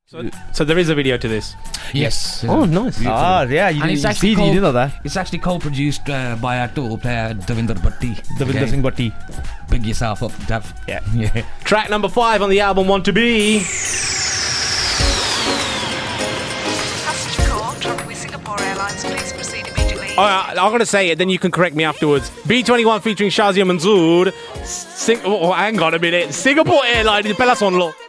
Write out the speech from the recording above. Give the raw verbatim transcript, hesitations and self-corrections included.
So, so there is a video to this. Yes. Oh, nice. Ah, yeah, you, And it's you, actually see, called- you didn't know that. It's actually co-produced uh, by actor player Davinder Bhatti. Davinder Okay. Singh Bhatti. Big yourself up, Dav. Yeah. Yeah. Track number five on the album Want to Be. Passenger call, travel with Singapore Airlines. Please proceed immediately. All right, I'm going to say it, then you can correct me afterwards. B twenty-one featuring Shazia Manzoor. Sing- oh, hang on a minute. Singapore Airlines, Pela Sonlo.